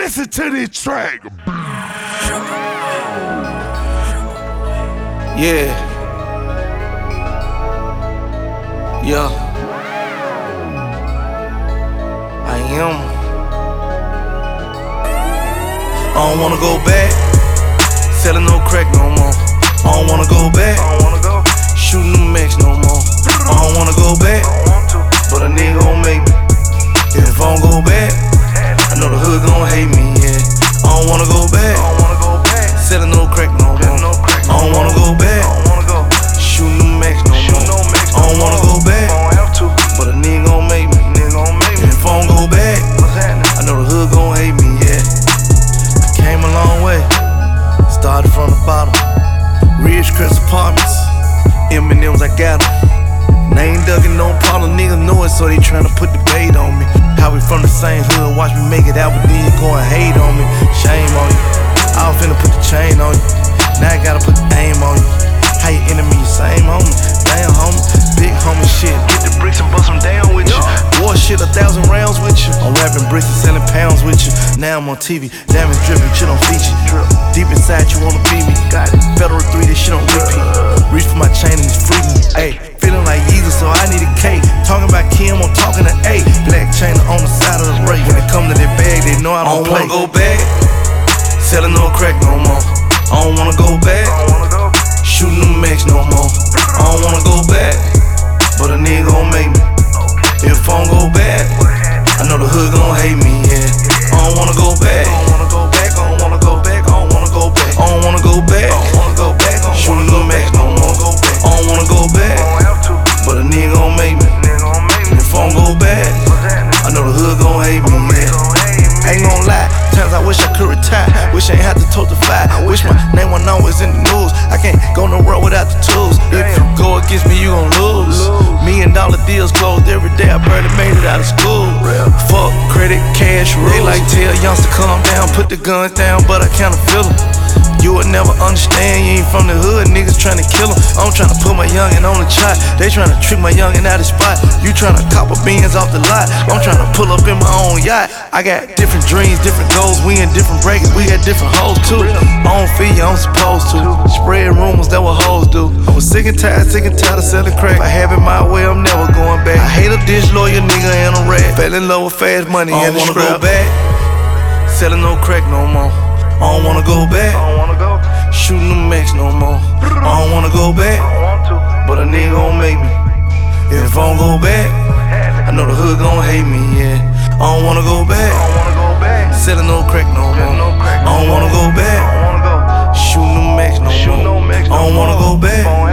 Listen to this track. Yeah. Yeah. I am. I don't wanna go back. Selling no crack no more. I don't wanna go back. Shooting them max no more. I don't wanna go back. But a nigga gon' make me. If I don't go back, I know the hood gon' hate me, yeah. I don't wanna go back. Selling no crack no more. I don't wanna go back. Shooting them max no more. I don't wanna go back. But a nigga gon' make me. If I don't go back, I know the hood gon' hate me, yeah. I came a long way. Started from the bottom. Ridgecrest Apartments. M&M's, I got 'em. And I ain't ducking no problem, niggas know it, so they tryna put the bait on me. How we from the same hood, watch me make it out, but then you go and hate on me. Shame on you. I was finna put the chain on you. Now I gotta put the aim on you. How you enemy, same homie. Damn homie, big homie shit. Get the bricks and bust them down with you. War shit, 1,000 rounds with you. I'm rapping bricks and selling pounds with you. Now I'm on TV, diamonds dripping, shit on feature. Deep inside you wanna be me. Got it. Federal 3, this shit on repeat. Reach for my chain and it's free me. Ayy, feeling like Jesus, so I need a cake. Talking about Kim, I'm talking to A. Black chain on the side of the race. When it come to that bag, they know I don't play. I don't wanna go back. Selling no crack no more. I don't wanna go back. Shooting them max no more. I don't wanna go back. But a nigga gon' make me. If I don't go back, I know the hood gon' hate me, yeah. I don't wanna go back. I don't wanna go back. I don't wanna go back. I don't wanna go back. I don't wanna go back. I don't wanna go back. Shooting them max no more. I don't wanna go back. But a nigga gon' make me. If I don't go back, I know the hood gon' hate me, yeah. Ain't gon' lie, times I wish I could retire. Wish I ain't had to tote the fire. Wish my name wasn't always in the news. I can't go nowhere without the tools. If you go against me, you gon' lose. $1,000,000 deals closed every day. I barely made it out of school. Fuck credit, cash rules. They like tell youngsters calm down, put the guns down, but I kinda feel 'em. You would never understand, you ain't from the hood, niggas tryna kill 'em. I'm tryna put my youngin' on the chart, they tryna trick my youngin' out of spot. You tryna cop a Benz off the lot, I'm tryna pull up in my own yacht. I got different dreams, different goals, we in different brackets, we got different hoes too. I don't feel you, I'm supposed to. Spread rumors, that what hoes do. I was sick and tired of selling crack. If I have it my way, I'm never going back. I hate a ditch lawyer, nigga, and a rat. Fell in love with fast money and the scrap. I don't wanna go back, selling no crack no more. I don't wanna go back. Shooting them max no more. I don't wanna go back. But a nigga gon' make me. If I don't go back, I know the hood gon' hate me, yeah. I don't wanna go back. Selling no crack no more. I don't wanna go back. Shooting them max no more. I don't wanna go back.